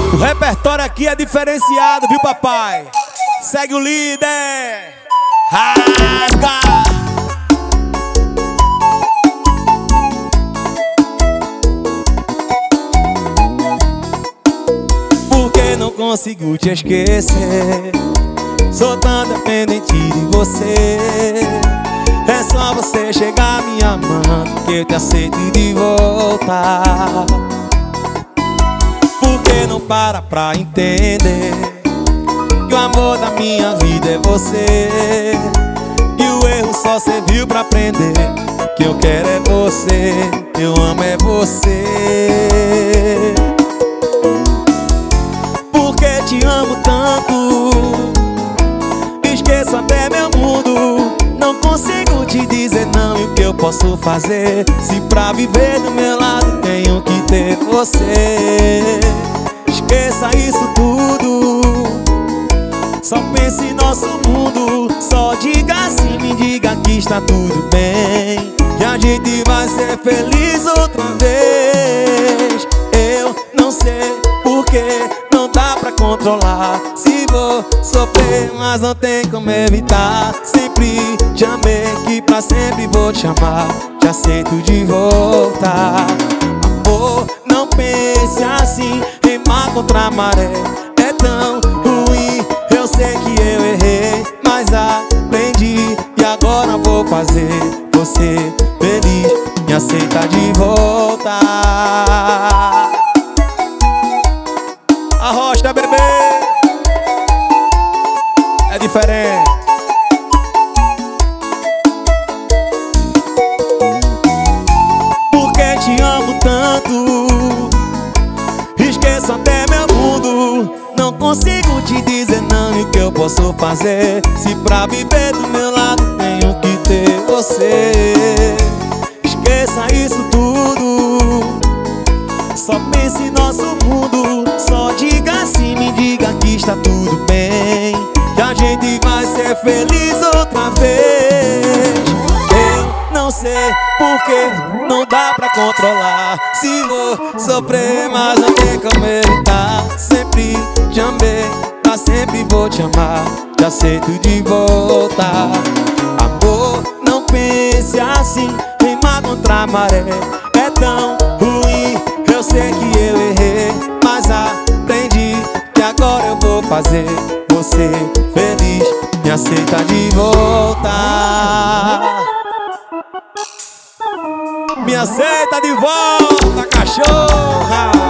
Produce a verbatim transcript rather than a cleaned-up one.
O repertório aqui é diferenciado, viu, papai? Segue o líder. Rasga. Porque não consigo te esquecer. Sou tão dependente de você. É só você chegar me amando que eu te aceito de volta. Porque não para pra entender que o amor da minha vida é você. E o erro só serviu pra aprender que eu quero é você, eu amo é você. Porque te amo tanto, esqueço até meu mundo. Não consigo te dizer não e o que eu posso fazer, se pra viver do meu lado tenho que ter você. Esqueça isso tudo, só pense em nosso mundo. Só diga sim, me diga que está tudo bem, e a gente vai ser feliz outra vez. Eu não sei porque não dá pra controlar. Se vou sofrer, mas não tem como evitar. Sempre te amei, que pra sempre vou te amar. Te aceito de volta. Amor, não pense assim, remar contra a maré é tão ruim. Eu sei que eu errei, mas aprendi, e agora vou fazer você feliz. Me aceita de volta. Arrocha, bebê, é diferente. Porque te amo tanto, esqueço até meu mundo. Não consigo te dizer não e o que eu posso fazer, se pra viver do meu lado tenho que ter você. Esqueça isso tudo, só pense em nosso mundo. Só diga sim, me diga que está tudo bem, que a gente vai ser feliz outra vez. Eu não sei porque não dá pra controlar. Se vou sofrer, mas não tem como evitar. Sempre te amei, pra sempre vou te amar. Te aceito de volta. Amor, não pense assim, remar contra a maré é tão ruim. Eu sei que eu errei, mas aprendi, que agora eu vou fazer você feliz. Me aceita de volta. Me aceita de volta, cachorra.